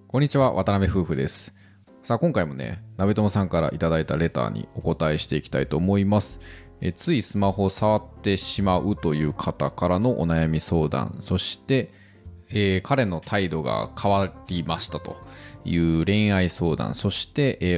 こんにちは、渡辺夫婦です。さあ、今回もね、鍋友さんからいただいたレターにお答えしていきたいと思います。ついスマホを触ってしまうという方からのお悩み相談、そして、彼の態度が変わりましたという恋愛相談、そして、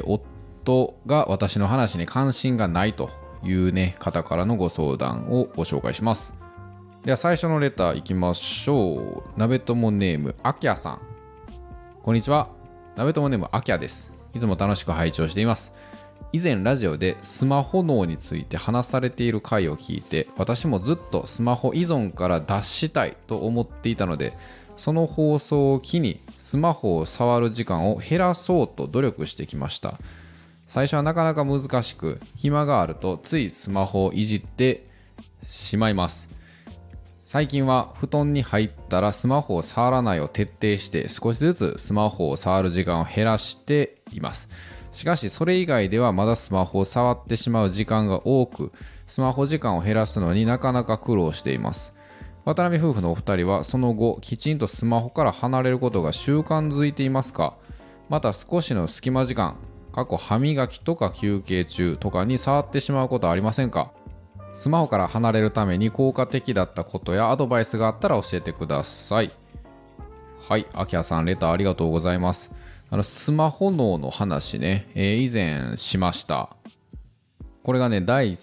夫が私の話に関心がないというね、方からのご相談をご紹介します。では最初のレターいきましょう。鍋友ネーム、あきゃさん。こんにちは。鍋友ネームあきゃです。いつも楽しく拝聴しています。以前ラジオでスマホ脳について話されている回を聞いて、私もずっとスマホ依存から脱したいと思っていたので、その放送を機にスマホを触る時間を減らそうと努力してきました。最初はなかなか難しく、暇があるとついスマホをいじってしまいます。最近は布団に入ったらスマホを触らないを徹底して少しずつスマホを触る時間を減らしています。しかしそれ以外ではまだスマホを触ってしまう時間が多く、スマホ時間を減らすのになかなか苦労しています。渡辺夫婦のお二人はその後きちんとスマホから離れることが習慣づいていますか？また少しの隙間時間、歯磨きとか休憩中とかに触ってしまうことはありませんか？スマホから離れるために効果的だったことやアドバイスがあったら教えてください。はい、あきらさんレターありがとうございます。スマホ脳の話ね、以前しました。これがね、第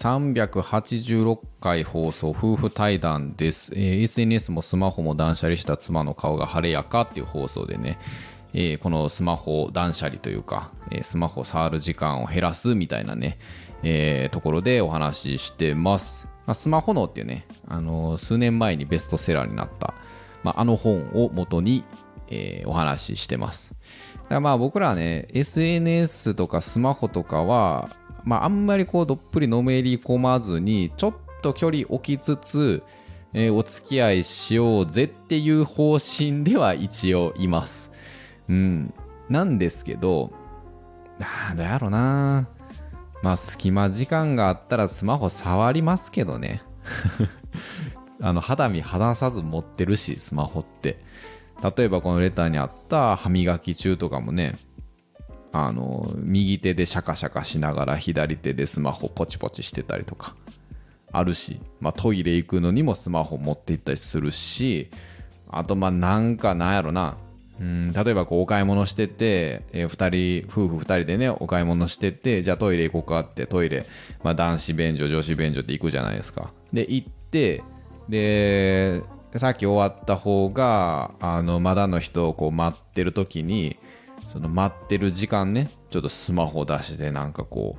386回放送夫婦対談です。SNS もスマホも断捨離した妻の顔が晴れやかっていう放送でね、このスマホ断捨離というか、スマホを触る時間を減らすみたいなね、ところでお話ししてます。スマホ脳っていうね、数年前にベストセラーになった、あの本を元に、お話ししてます。だから僕らはね、SNS とかスマホとかは、あんまりこうどっぷりのめり込まずに、ちょっと距離置きつつ、お付き合いしようぜっていう方針では一応います。なんですけど、どうやろうな。隙間時間があったらスマホ触りますけどね。肌身離さず持ってるし、スマホって。例えばこのレターにあった歯磨き中とかもね、右手でシャカシャカしながら左手でスマホポチポチしてたりとかあるし、トイレ行くのにもスマホ持って行ったりするし、あとなんやろな、例えばこうお買い物してて、夫婦2人でねお買い物してて、じゃあトイレ行こうかってトイレ、男子便所女子便所って行くじゃないですか。で行って、でさっき終わった方がまだの人をこう待ってる時に、その待ってる時間ね、ちょっとスマホ出して何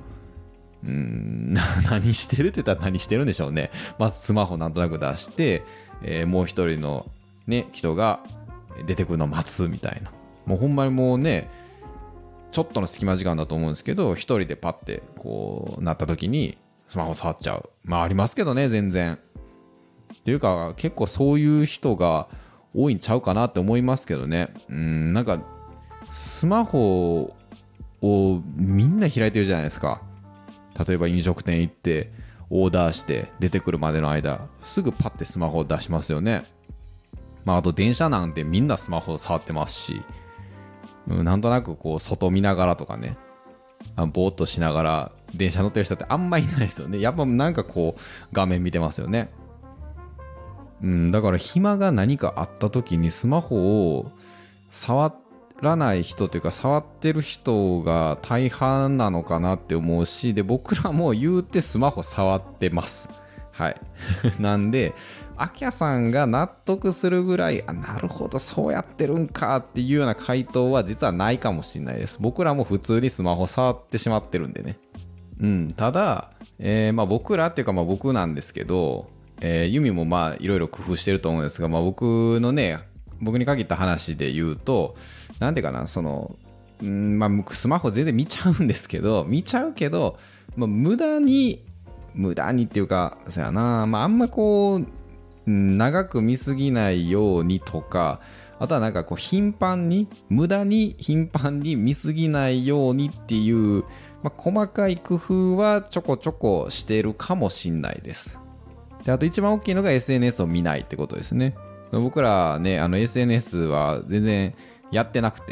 してるって言ったら何してるんでしょうね。スマホなんとなく出して、もう一人のね人が出てくるのを待つみたいな、もうほんまにもうね、ちょっとの隙間時間だと思うんですけど、一人でパッてこうなった時にスマホ触っちゃう、ありますけどね、全然。っていうか結構そういう人が多いんちゃうかなって思いますけどね。なんかスマホをみんな開いてるじゃないですか。例えば飲食店行ってオーダーして出てくるまでの間、すぐパッてスマホを出しますよね。あと電車なんてみんなスマホ触ってますし、なんとなくこう外見ながらとかね、ぼーっとしながら電車乗ってる人ってあんまいないですよね。やっぱなんかこう画面見てますよね。だから暇が何かあった時にスマホを触らない人というか触ってる人が大半なのかなって思うし、で僕らも言うてスマホ触ってます。はいなんであきゃさんが納得するぐらい、なるほどそうやってるんかっていうような回答は実はないかもしれないです。僕らも普通にスマホ触ってしまってるんでね。ただ、僕らっていうか僕なんですけど、ユミもいろいろ工夫してると思うんですが、僕に限った話で言うと、なんていうかな、スマホ全然見ちゃうんですけど、無駄にっていうか、そうやな、あんまこう長く見すぎないようにとか、あとはなんかこう無駄に頻繁に見すぎないようにっていう、細かい工夫はちょこちょこしてるかもしんないです。であと一番大きいのが SNS を見ないってことですね。僕らね、SNS は全然やってなくて、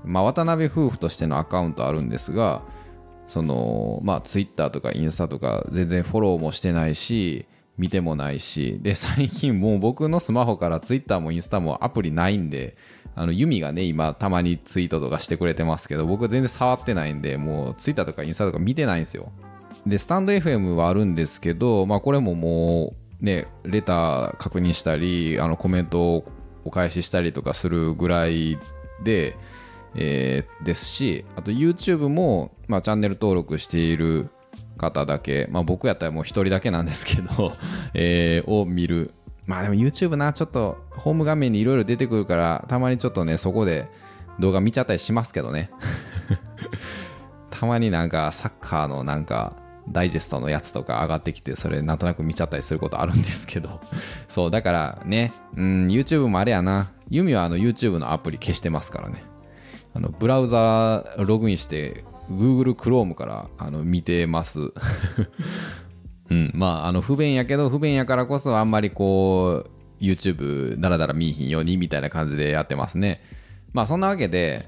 渡辺夫婦としてのアカウントあるんですが、ツイッターとかインスタとか全然フォローもしてないし、見てもないし、で、最近もう僕のスマホからツイッターもインスタもアプリないんで、ユミがね、今たまにツイートとかしてくれてますけど、僕は全然触ってないんで、もうツイッターとかインスタとか見てないんですよ。で、スタンド FM はあるんですけど、これももうね、レター確認したり、コメントをお返ししたりとかするぐらいで、ですし、あと YouTube も、チャンネル登録している方だけ、僕やったらもう一人だけなんですけど、を見る。でも YouTube な、ちょっとホーム画面にいろいろ出てくるから、たまにちょっとね、そこで動画見ちゃったりしますけどね。たまになんかサッカーのなんかダイジェストのやつとか上がってきて、それなんとなく見ちゃったりすることあるんですけど。そう、だからね、YouTube もあれやな。ユミはYouTube のアプリ消してますからね。ブラウザログインして Google Chrome から見てます。不便やけど、不便やからこそあんまりこう YouTube だらだら見いひんようにみたいな感じでやってますね。そんなわけで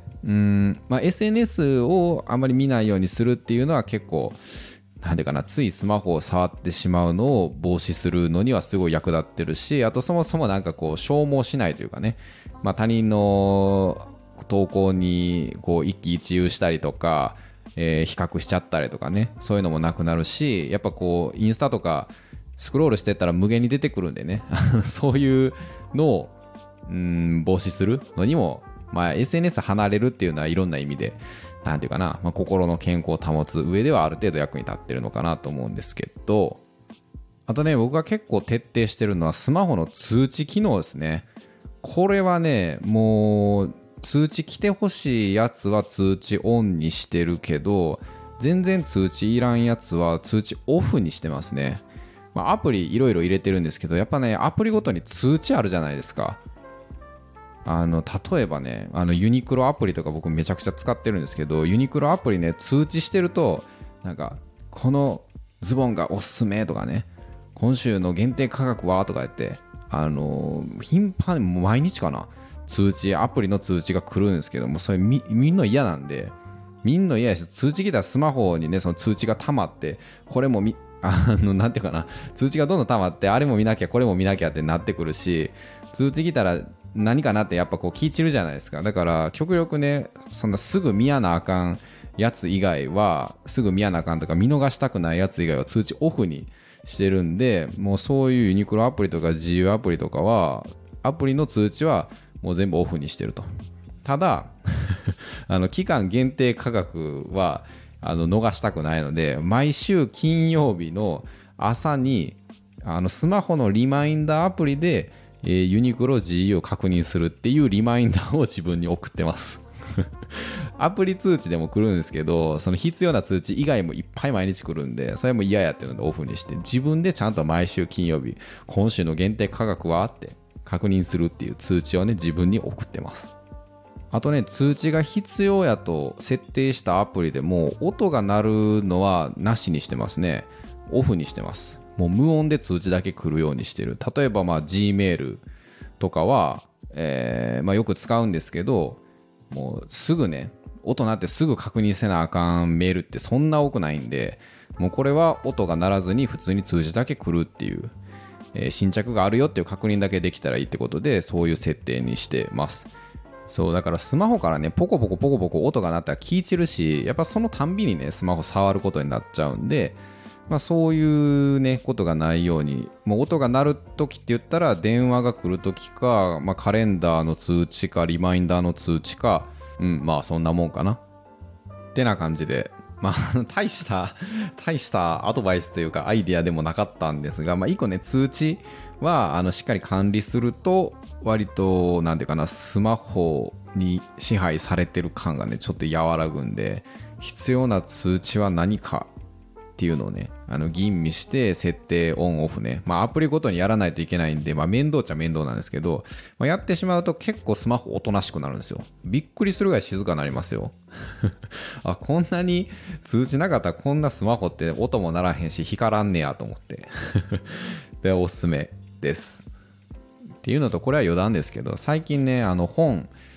SNS をあんまり見ないようにするっていうのは結構なんていうかな、ついスマホを触ってしまうのを防止するのにはすごい役立ってるし、あとそもそもなんかこう消耗しないというかね、他人の投稿にこう一喜一憂したりとか、比較しちゃったりとかね、そういうのもなくなるし、やっぱこうインスタとかスクロールしてったら無限に出てくるんでねそういうのを防止するのにも、SNS 離れるっていうのはいろんな意味でなんていうかな、心の健康を保つ上ではある程度役に立ってるのかなと思うんですけど、あとね、僕が結構徹底してるのはスマホの通知機能ですね。これはね、もう通知来てほしいやつは通知オンにしてるけど、全然通知いらんやつは通知オフにしてますね。アプリいろいろ入れてるんですけど、やっぱね、アプリごとに通知あるじゃないですか。例えばね、ユニクロアプリとか僕めちゃくちゃ使ってるんですけど、ユニクロアプリね、通知してると、なんか、このズボンがおすすめとかね、今週の限定価格はとか言って、頻繁に毎日かな、アプリの通知が来るんですけども、それみんな嫌なんで、みんな嫌やし、通知来たらスマホにね、その通知が溜まって、これもなんていうかな、通知がどんどん溜まって、あれも見なきゃ、これも見なきゃってなってくるし、通知来たら何かなってやっぱこう聞いちるじゃないですか。だから極力ね、そんなすぐ見やなあかんやつ以外は、すぐ見やなあかんとか見逃したくないやつ以外は通知オフにしてるんで、もうそういうユニクロアプリとか自由アプリとかは、アプリの通知はもう全部オフにしてると。ただ期間限定価格は逃したくないので、毎週金曜日の朝にスマホのリマインダーアプリでユニクロ GE を確認するっていうリマインダーを自分に送ってますアプリ通知でも来るんですけど、その必要な通知以外もいっぱい毎日来るんで、それも嫌やっていうのでオフにして、自分でちゃんと毎週金曜日、今週の限定価格はって確認するっていう通知をね、自分に送ってます。あとね、通知が必要やと設定したアプリでも音が鳴るのはなしにしてますね。オフにしてます。もう無音で通知だけ来るようにしてる。例えばGmail とかは、よく使うんですけど、もうすぐね、音鳴ってすぐ確認せなあかんメールってそんな多くないんで、もうこれは音が鳴らずに普通に通知だけ来るっていう、新着があるよっていう確認だけできたらいいってことで、そういう設定にしてます。そうだからスマホからね、ポコポコポコポコ音が鳴ったら聞いてるし、やっぱそのたんびにね、スマホ触ることになっちゃうんで、そういうねことがないように、もう音が鳴るときって言ったら電話が来るときか、カレンダーの通知かリマインダーの通知か、そんなもんかなってな感じで、大したアドバイスというかアイディアでもなかったんですが、一個ね、通知はしっかり管理すると割となんていうかな、スマホに支配されてる感がねちょっと和らぐんで、必要な通知は何かっていうのをね、吟味して設定オンオフね、アプリごとにやらないといけないんで、面倒っちゃ面倒なんですけど、やってしまうと結構スマホおとなしくなるんですよ。びっくりするぐらい静かになりますよこんなに通知なかったらこんなスマホって音も鳴らへんし光らんねやと思ってでおすすめですっていうのと、これは余談ですけど、最近ね本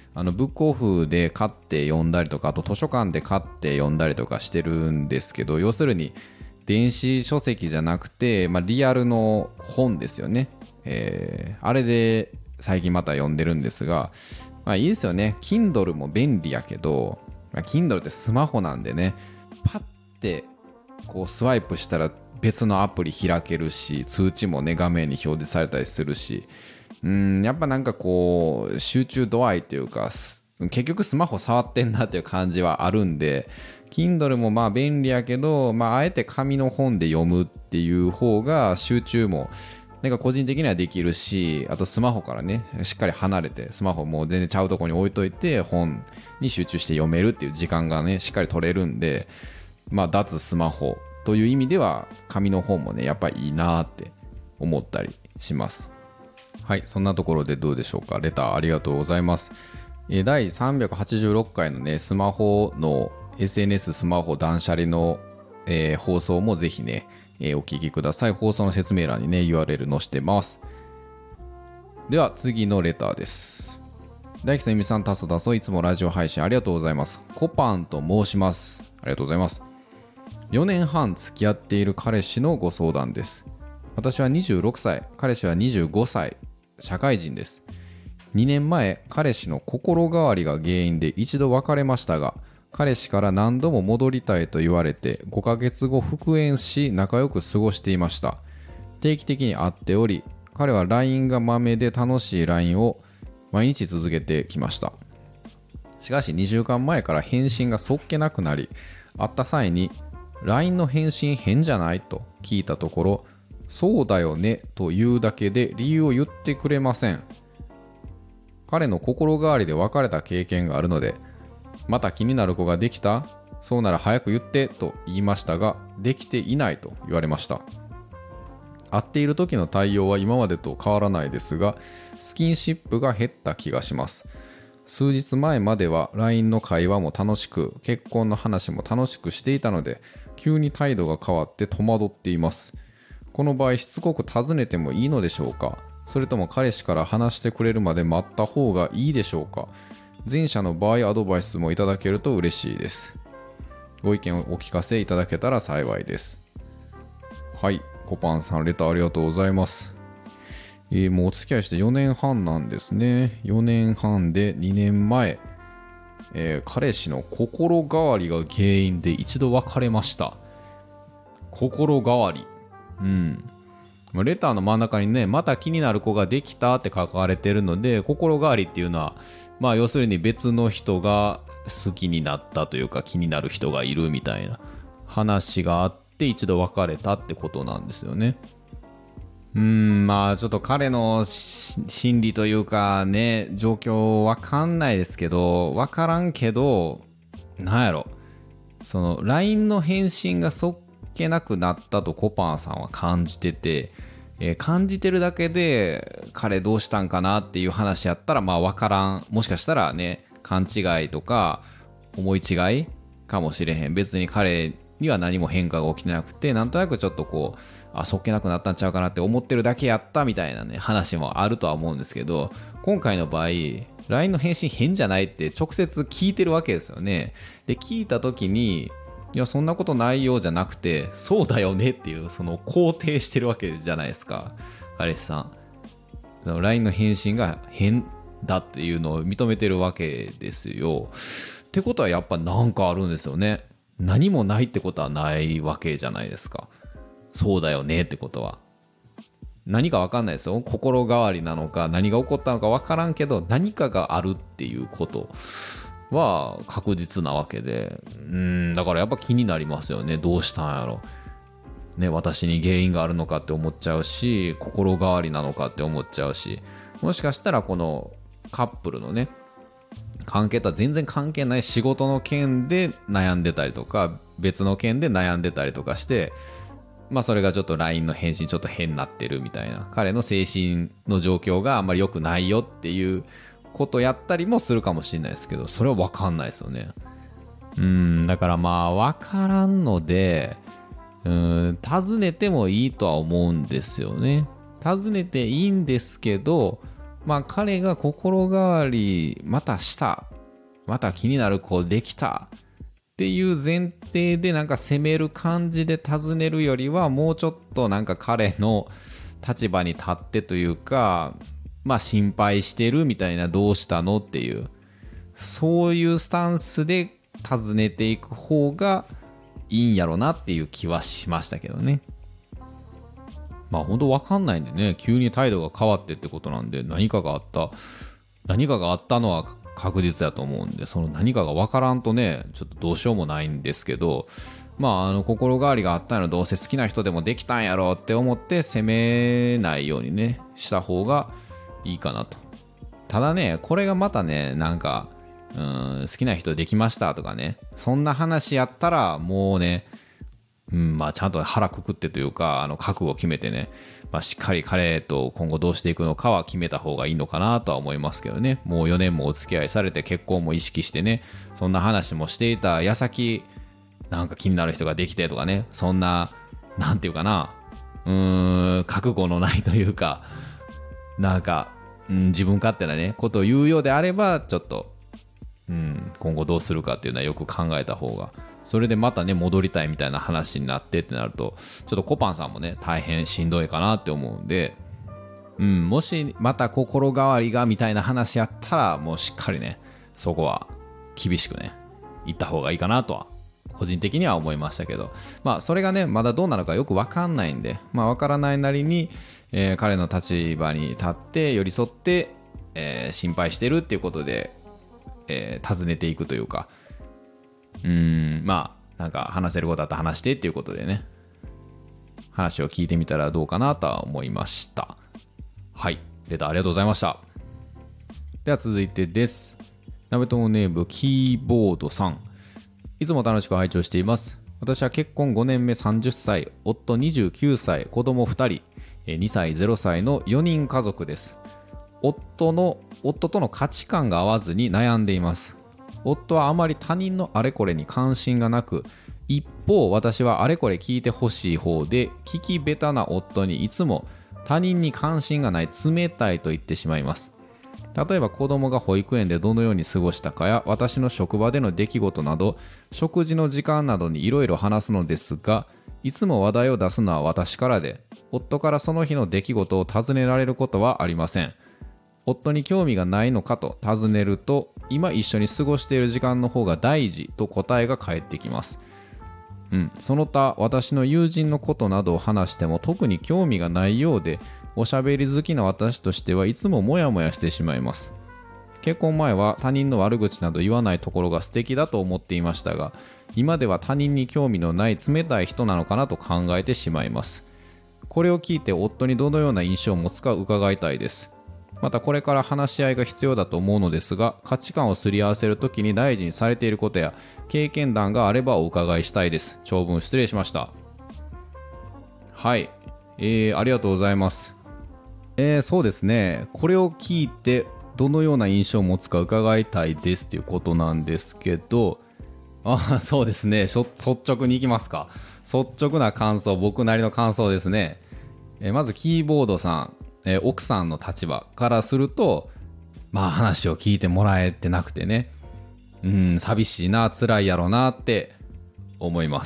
ブックオフで買って読んだりとか、あと図書館で買って読んだりとかしてるんですけど、要するに電子書籍じゃなくて、リアルの本ですよね。あれで最近また読んでるんですが、いいですよね。Kindle も便利やけど、Kindle ってスマホなんでね、パッてこうスワイプしたら別のアプリ開けるし、通知もね画面に表示されたりするし、やっぱなんかこう集中度合いというか、結局スマホ触ってんなっていう感じはあるんで、Kindle も便利やけど、あえて紙の本で読むっていう方が集中もなんか個人的にはできるし、あとスマホからねしっかり離れて、スマホもう全然ちゃうとこに置いといて本に集中して読めるっていう時間がねしっかり取れるんで、脱スマホという意味では紙の本もねやっぱりいいなって思ったりします。はい、そんなところでどうでしょうか。レターありがとうございます。第386回のねスマホの SNS スマホ断捨離の、放送もぜひね、お聞きください。放送の説明欄にね URL 載せてます。では次のレターです。大樹さん、ゆみさん、たそたそ、いつもラジオ配信ありがとうございます。コパンと申します。ありがとうございます。4年半付き合っている彼氏のご相談です。私は26歳、彼氏は25歳、社会人です。2年前、彼氏の心変わりが原因で一度別れましたが、彼氏から何度も戻りたいと言われて5ヶ月後復縁し、仲良く過ごしていました。定期的に会っており、彼は LINE がまめで楽しい LINE を毎日続けてきました。しかし2週間前から返信がそっけなくなり、会った際に LINE の返信変じゃないと聞いたところ、そうだよねと言うだけで理由を言ってくれません。彼の心変わりで別れた経験があるので、また気になる子ができた？そうなら早く言ってと言いましたが、できていないと言われました。会っている時の対応は今までと変わらないですが、スキンシップが減った気がします。数日前までは LINE の会話も楽しく、結婚の話も楽しくしていたので、急に態度が変わって戸惑っています。この場合、しつこく尋ねてもいいのでしょうか？それとも彼氏から話してくれるまで待った方がいいでしょうか？前者の場合、アドバイスもいただけると嬉しいです。ご意見をお聞かせいただけたら幸いです。はい、コパンさん、レターありがとうございます。もうお付き合いして4年半なんですね。4年半で2年前、彼氏の心変わりが原因で一度別れました。心変わり。レターの真ん中にね、また気になる子ができたって書かれてるので、心変わりっていうのは、要するに別の人が好きになったというか、気になる人がいるみたいな話があって一度別れたってことなんですよね。ちょっと彼の心理というかね、状況わかんないですけど、わからんけど、なんやろ、その LINE の返信がそっけなくなったとコパンさんは感じてて、感じてるだけで彼どうしたんかなっていう話やったらわからん、もしかしたらね勘違いとか思い違いかもしれへん。別に彼には何も変化が起きてなくて、なんとなくちょっとこうそっけなくなったんちゃうかなって思ってるだけやったみたいなね話もあるとは思うんですけど、今回の場合 LINE の返信変じゃないって直接聞いてるわけですよね。で聞いた時に、いやそんなことないよじゃなくて、そうだよねっていう、その肯定してるわけじゃないですか、彼氏さん。その LINE の返信が変だっていうのを認めてるわけですよ。ってことはやっぱなんかあるんですよね。何もないってことはないわけじゃないですか。そうだよねってことは何か分かんないですよ。心変わりなのか何が起こったのか分からんけど、何かがあるっていうことは確実なわけで、だからやっぱ気になりますよね。どうしたんやろね、私に原因があるのかって思っちゃうし、心変わりなのかって思っちゃうし、もしかしたらこのカップルのね関係とは全然関係ない仕事の件で悩んでたりとか、別の件で悩んでたりとかして、それがちょっと LINE の返信ちょっと変になってるみたいな、彼の精神の状況があんまり良くないよっていうことやったりもするかもしれないですけど、それは分かんないですよね。だから分からんので、尋ねてもいいとは思うんですよね。尋ねていいんですけど、 まあ彼が心変わりまたしたまた気になる子できたっていう前提でなんか責める感じで尋ねるよりは、もうちょっとなんか彼の立場に立ってというか、まあ心配してるみたいな、どうしたのっていう、そういうスタンスで尋ねていく方がいいんやろなっていう気はしましたけどね。まあ本当わかんないんでね、急に態度が変わってってことなんで、何かがあったのは確実だと思うんで、その何かがわからんとね、ちょっとどうしようもないんですけど、まあ心変わりがあったのどうせ好きな人でもできたんやろって思って責めないようにねした方がいいかなと。ただね、これがまたね、なんか好きな人できましたとかね、そんな話やったらもうね、まあちゃんと腹くくってというか、覚悟を決めてね、まあ、しっかり彼と今後どうしていくのかは決めた方がいいのかなとは思いますけどね。もう4年もお付き合いされて結婚も意識してね、そんな話もしていた矢先、なんか気になる人ができてとかね、そんな、なんていうかな、覚悟のないというか、なんか、自分勝手なね、ことを言うようであれば、ちょっと、今後どうするかっていうのはよく考えた方が、それでまたね戻りたいみたいな話になってってなると、ちょっとコパンさんもね大変しんどいかなって思うんで、もしまた心変わりがみたいな話やったら、もうしっかりねそこは厳しくね言った方がいいかなとは個人的には思いましたけど、まあそれがねまだどうなのかよく分かんないんで、まあ分からないなりに、彼の立場に立って寄り添って、心配してるっていうことで、尋ねていくというか、まあなんか話せることあったら話してっていうことでね、話を聞いてみたらどうかなとは思いました。はい、レターありがとうございました。では続いてです。鍋友ネームキーボードさん、いつも楽しく拝聴しています。私は結婚5年目30歳、夫29歳、子供2人、2歳0歳の4人家族です。夫との価値観が合わずに悩んでいます。夫はあまり他人のあれこれに関心がなく、一方私はあれこれ聞いてほしい方で、聞き下手な夫にいつも他人に関心がない、冷たいと言ってしまいます。例えば子供が保育園でどのように過ごしたかや、私の職場での出来事など、食事の時間などにいろいろ話すのですが、いつも話題を出すのは私からで、夫からその日の出来事を尋ねられることはありません。夫に興味がないのかと尋ねると、今一緒に過ごしている時間の方が大事と答えが返ってきます。その他私の友人のことなどを話しても特に興味がないようで、おしゃべり好きな私としてはいつもモヤモヤしてしまいます。結婚前は他人の悪口など言わないところが素敵だと思っていましたが、今では他人に興味のない冷たい人なのかなと考えてしまいます。これを聞いて夫にどのような印象を持つか伺いたいです。またこれから話し合いが必要だと思うのですが、価値観をすり合わせるときに大事にされていることや経験談があればお伺いしたいです。長文失礼しました。はい、ありがとうございます。そうですね、これを聞いてどのような印象を持つか伺いたいですということなんですけど、そうですね、率直にいきますか。率直な感想、僕なりの感想ですね。まずキーボードさん、奥さんの立場からすると、まあ話を聞いてもらえてなくてね、寂しいな、辛いやろなって思います。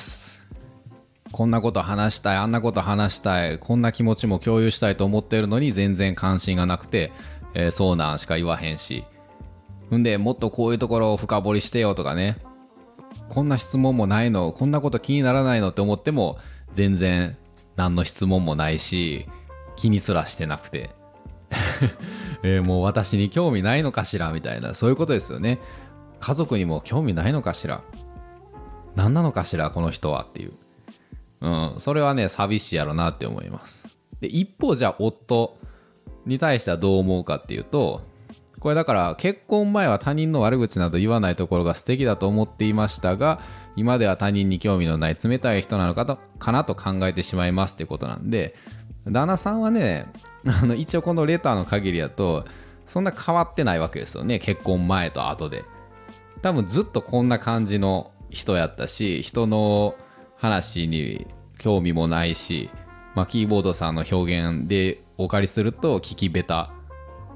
こんなこと話したい、あんなこと話したい、こんな気持ちも共有したいと思ってるのに全然関心がなくて、そうなんしか言わへんし、んでもっとこういうところを深掘りしてよとかね、こんな質問もないの、こんなこと気にならないのって思っても全然何の質問もないし、気にすらしてなくてもう私に興味ないのかしらみたいな、そういうことですよね。家族にも興味ないのかしら、何なのかしらこの人はっていう、それはね寂しいやろなって思います。で一方じゃあ夫に対してはどう思うかっていうと、これだから結婚前は他人の悪口など言わないところが素敵だと思っていましたが、今では他人に興味のない冷たい人なのかなと考えてしまいますってことなんで、旦那さんはね、一応このレターの限りだとそんな変わってないわけですよね。結婚前と後で多分ずっとこんな感じの人やったし、人の話に興味もないし、キーボードさんの表現でお借りすると聞き下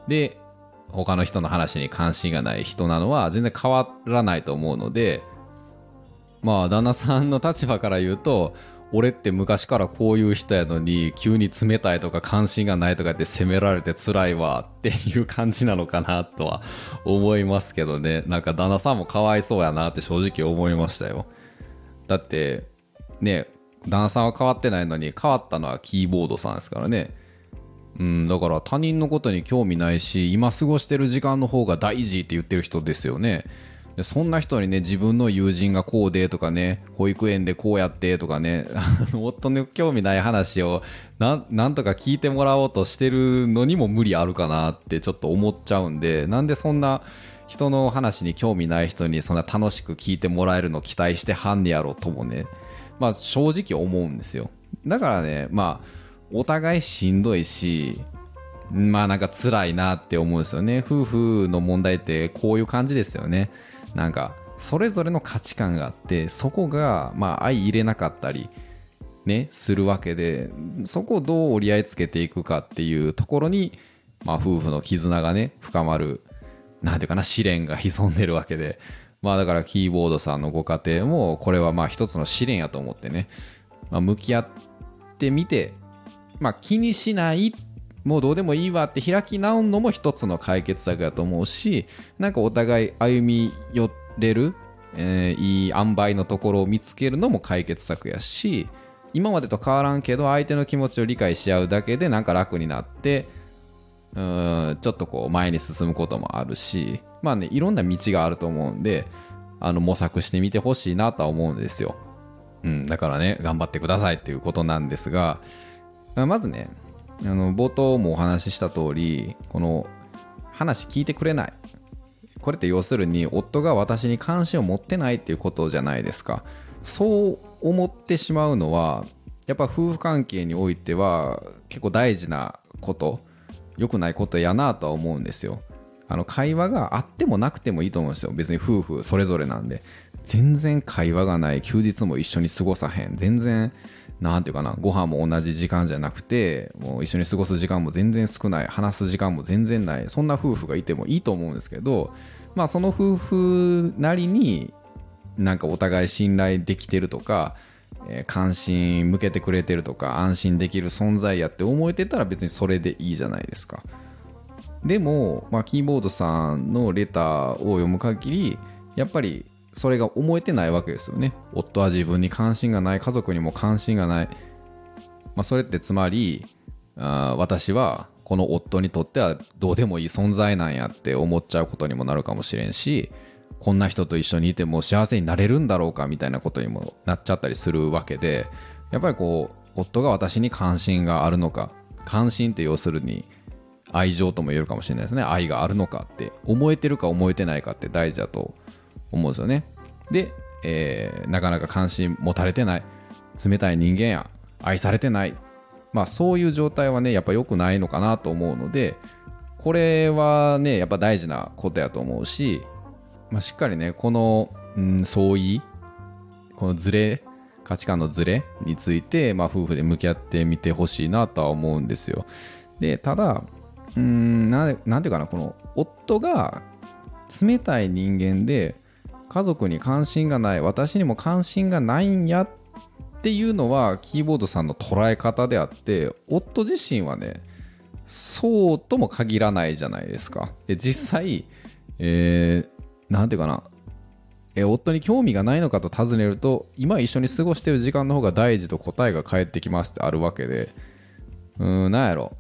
で他の人の話に関心がない人なのは全然変わらないと思うので、まあ旦那さんの立場から言うと、俺って昔からこういう人やのに急に冷たいとか関心がないとかって責められて辛いわっていう感じなのかなとは思いますけどね。なんか旦那さんもかわいそうやなって正直思いましたよ。だってね、旦那さんは変わってないのに変わったのはキーボードさんですからね。だから他人のことに興味ないし、今過ごしてる時間の方が大事って言ってる人ですよね。でそんな人にね、自分の友人がこうでとかね、保育園でこうやってとかね、夫の興味ない話をなんとか聞いてもらおうとしてるのにも無理あるかなってちょっと思っちゃうんで、なんでそんな人の話に興味ない人にそんな楽しく聞いてもらえるの期待してはんねやろともね、まあ正直思うんですよ。だからね、まあお互いしんどいし、まあなんか辛いなって思うんですよね。夫婦の問題ってこういう感じですよね。なんかそれぞれの価値観があって、そこがまあ相入れなかったりねするわけで、そこをどう折り合いつけていくかっていうところに、まあ夫婦の絆がね深まる、なんていうかな、試練が潜んでるわけで、まあだからキーボードさんのご家庭もこれはまあ一つの試練やと思ってね、まあ、向き合ってみて、まあ気にしない、もうどうでもいいわって開き直るのも一つの解決策だと思うし、なんかお互い歩み寄れる、いい塩梅のところを見つけるのも解決策やし、今までと変わらんけど相手の気持ちを理解し合うだけでなんか楽になって、ちょっとこう前に進むこともあるし、まあね、いろんな道があると思うんで、模索してみてほしいなとは思うんですよ。だからね、頑張ってくださいっていうことなんですが、まずね、冒頭もお話しした通り、この話聞いてくれない、これって要するに夫が私に関心を持ってないっていうことじゃないですか。そう思ってしまうのはやっぱ夫婦関係においては結構大事なこと、良くないことやなとは思うんですよ。会話があってもなくてもいいと思うんですよ。別に夫婦それぞれなんで。全然会話がない、休日も一緒に過ごさへん、全然なんていうかな、ご飯も同じ時間じゃなくて、もう一緒に過ごす時間も全然少ない、話す時間も全然ない、そんな夫婦がいてもいいと思うんですけど、まあその夫婦なりになんかお互い信頼できてるとか、関心向けてくれてるとか、安心できる存在やって思えてたら別にそれでいいじゃないですか。でも、まあ、キーボードさんのレターを読む限り、やっぱりそれが思えてないわけですよね。夫は自分に関心がない、家族にも関心がない、まあ、それってつまり私はこの夫にとってはどうでもいい存在なんやって思っちゃうことにもなるかもしれんし、こんな人と一緒にいても幸せになれるんだろうかみたいなことにもなっちゃったりするわけで、やっぱりこう夫が私に関心があるのか、関心って要するに愛情とも言えるかもしれないですね。愛があるのかって思えてるか思えてないかって大事だと思うんですよね。で、なかなか関心持たれてない、冷たい人間や愛されてない、まあそういう状態はねやっぱ良くないのかなと思うので、これはねやっぱ大事なことやと思うし、まあ、しっかりねこの、相違、このズレ、価値観のズレについて、まあ、夫婦で向き合ってみてほしいなとは思うんですよ。でただなんていうかな、この夫が冷たい人間で家族に関心がない、私にも関心がないんやっていうのはキーボードさんの捉え方であって、夫自身はねそうとも限らないじゃないですか。で実際、なんていうかな、夫に興味がないのかと尋ねると、今一緒に過ごしてる時間の方が大事と答えが返ってきますってあるわけで、なんやろ、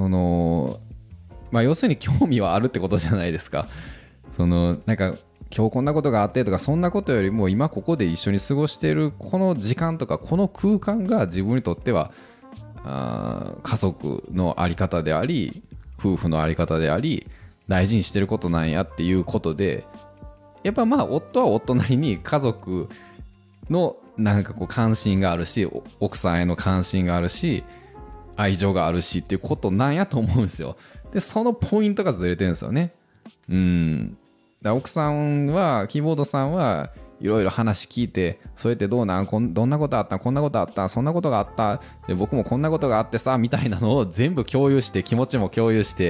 まあ要するに興味はあるってことじゃないですか。なんか今日こんなことがあってとか、そんなことよりも今ここで一緒に過ごしてるこの時間とかこの空間が自分にとっては家族のあり方であり、夫婦のあり方であり、大事にしてることなんやっていうことで、やっぱまあ夫は夫なりに家族のなんかこう関心があるし、奥さんへの関心があるし、愛情があるしっていうことなんやと思うんですよ。でそのポイントがずれてるんですよね。だ奥さんは、キーボードさんはいろいろ話聞いて、それってどうなん、どんなことあった、こんなことあった、そんなことがあった、で僕もこんなことがあってさみたいなのを全部共有して、気持ちも共有して、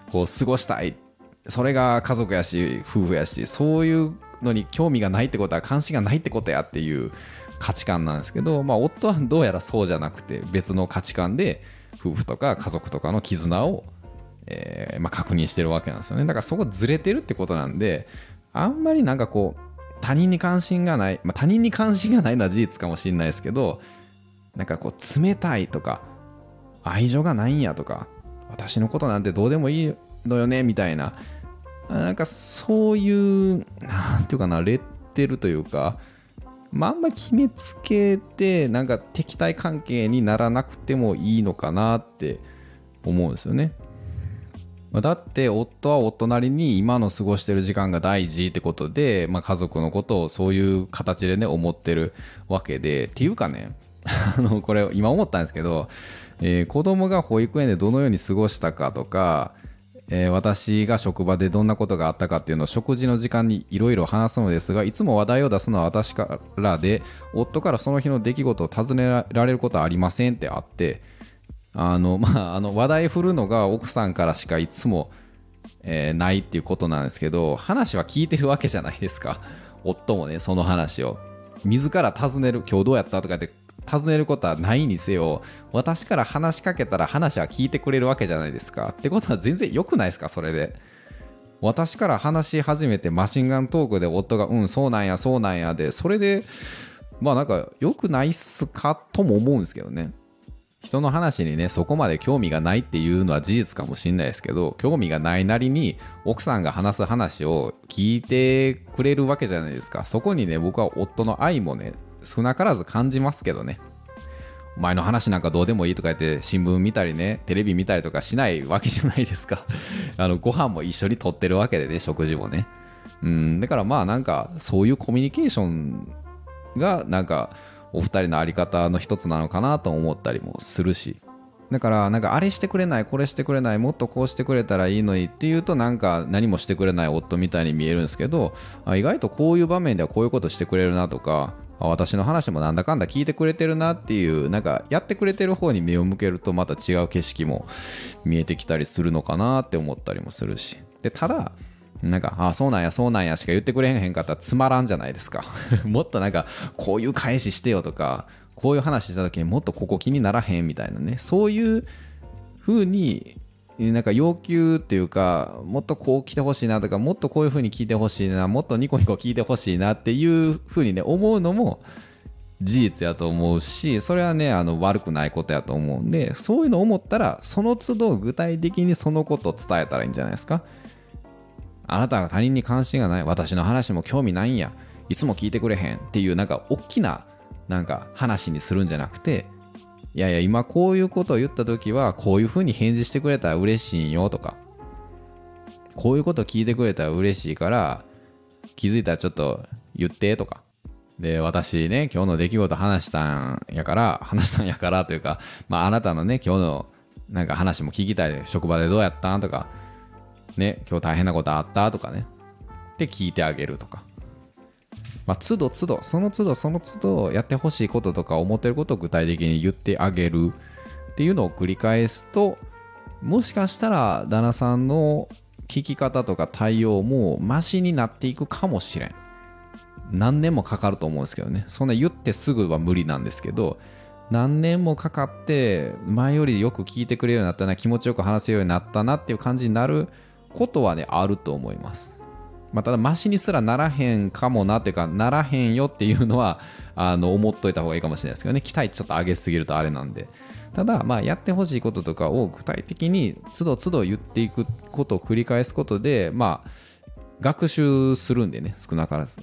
こう過ごしたい、それが家族やし夫婦やし、そういうのに興味がないってことは関心がないってことやっていう価値観なんですけど、まあ夫はどうやらそうじゃなくて別の価値観で夫婦とか家族とかの絆を、まあ、確認してるわけなんですよね。だからそこずれてるってことなんで、あんまりなんかこう他人に関心がない、まあ、他人に関心がないのは事実かもしれないですけど、なんかこう冷たいとか愛情がないんやとか、私のことなんてどうでもいいのよねみたいな、なんかそういうなんていうかな、レッテルというか、まあ、あんまり決めつけてなんか敵対関係にならなくてもいいのかなって思うんですよね。だって夫は夫なりに今の過ごしてる時間が大事ってことで、まあ、家族のことをそういう形でね思ってるわけで、っていうかねこれ今思ったんですけど、子供が保育園でどのように過ごしたかとか、私が職場でどんなことがあったかっていうのを食事の時間にいろいろ話すのですが、いつも話題を出すのは私からで、夫からその日の出来事を尋ねられることはありませんってあって、話題振るのが奥さんからしかいつも、ないっていうことなんですけど、話は聞いてるわけじゃないですか。夫もね、その話を自ら尋ねる、今日どうやったとかって尋ねることはないにせよ、私から話しかけたら話は聞いてくれるわけじゃないですか。ってことは全然良くないですか、それで。私から話し始めてマシンガントークで夫がそうなんやそうなんやで、それでまあなんか良くないっすかとも思うんですけどね。人の話にねそこまで興味がないっていうのは事実かもしれないですけど、興味がないなりに奥さんが話す話を聞いてくれるわけじゃないですか。そこにね僕は夫の愛もね少なからず感じますけどね。お前の話なんかどうでもいいとか言って新聞見たりねテレビ見たりとかしないわけじゃないですかご飯も一緒にとってるわけでね、食事もね。だからまあなんかそういうコミュニケーションがなんかお二人のあり方の一つなのかなと思ったりもするし、だからなんかあれしてくれないこれしてくれない、もっとこうしてくれたらいいのにっていうとなんか何もしてくれない夫みたいに見えるんですけど、意外とこういう場面ではこういうことしてくれるなとか、私の話もなんだかんだ聞いてくれてるなっていう、なんかやってくれてる方に目を向けるとまた違う景色も見えてきたりするのかなって思ったりもするし、でただなんかそうなんやそうなんやしか言ってくれへんかったらつまらんじゃないですかもっとなんかこういう返ししてよとか、こういう話した時にもっとここ気にならへんみたいなね、そういう風になんか要求っていうか、もっとこう来てほしいなとか、もっとこういう風に聞いてほしいな、もっとニコニコ聞いてほしいなっていう風にね思うのも事実やと思うし、それはね悪くないことやと思うんで、そういうの思ったらその都度具体的にそのことを伝えたらいいんじゃないですか。あなたが他人に関心がない、私の話も興味ないんや、いつも聞いてくれへんっていうなんか大きななんか話にするんじゃなくて、いやいや今こういうことを言った時はこういう風に返事してくれたら嬉しいんよとか、こういうこと聞いてくれたら嬉しいから気づいたらちょっと言ってとかで、私ね今日の出来事話したんやからというか、まああなたのね今日のなんか話も聞きたい、職場でどうやったんとかね、今日大変なことあったとかねって聞いてあげるとか、まあ都度その都度やってほしいこととか思ってることを具体的に言ってあげるっていうのを繰り返すと、もしかしたら旦那さんの聞き方とか対応もマシになっていくかもしれん。何年もかかると思うんですけどね、そんな言ってすぐは無理なんですけど、何年もかかって前よりよく聞いてくれるようになったな、気持ちよく話せるようになったなっていう感じになることはねあると思います。まあ、ただマシにすらならへんかもなっていうか、ならへんよっていうのは思っといた方がいいかもしれないですけどね、期待値ちょっと上げすぎるとあれなんで。ただまあやってほしいこととかを具体的に都度都度言っていくことを繰り返すことで、まあ学習するんでね、少なからず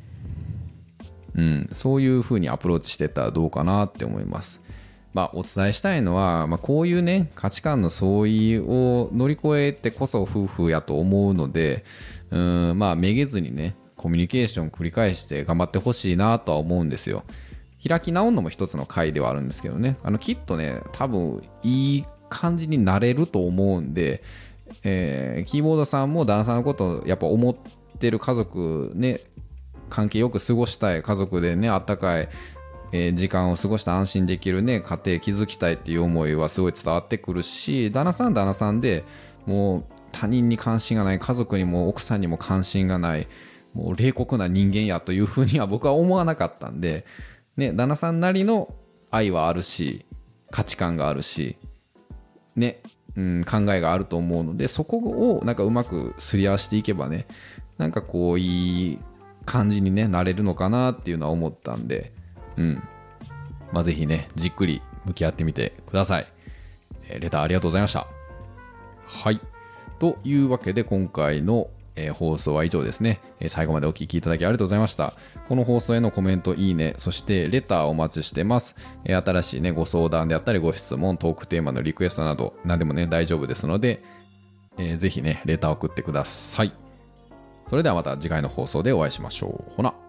そういう風にアプローチしていったらどうかなって思います。まあ、お伝えしたいのは、まあ、こういうね価値観の相違を乗り越えてこそ夫婦やと思うので、まあめげずにねコミュニケーション繰り返して頑張ってほしいなとは思うんですよ。開き直るのも一つの回ではあるんですけどね、きっとね多分いい感じになれると思うんで、キーボードさんも旦那さんのことをやっぱ思ってる家族ね、関係よく過ごしたい家族でね、あったかい時間を過ごして安心できるね家庭築きたいっていう思いはすごい伝わってくるし、旦那さんでもう他人に関心がない、家族にも奥さんにも関心がない、もう冷酷な人間やというふうには僕は思わなかったんで、ね、旦那さんなりの愛はあるし、価値観があるし、ね、考えがあると思うので、そこをなんかうまくすり合わせていけばね、なんかこういい感じに、ね、なれるのかなっていうのは思ったんで、ぜひね、じっくり向き合ってみてください。レターありがとうございました。はい。というわけで今回の放送は以上ですね。最後までお聞きいただきありがとうございました。この放送へのコメント、いいね、そしてレターをお待ちしてます。新しいね、ご相談であったりご質問、トークテーマのリクエストなど何でもね、大丈夫ですので、ぜひね、レターを送ってください。それではまた次回の放送でお会いしましょう。ほな。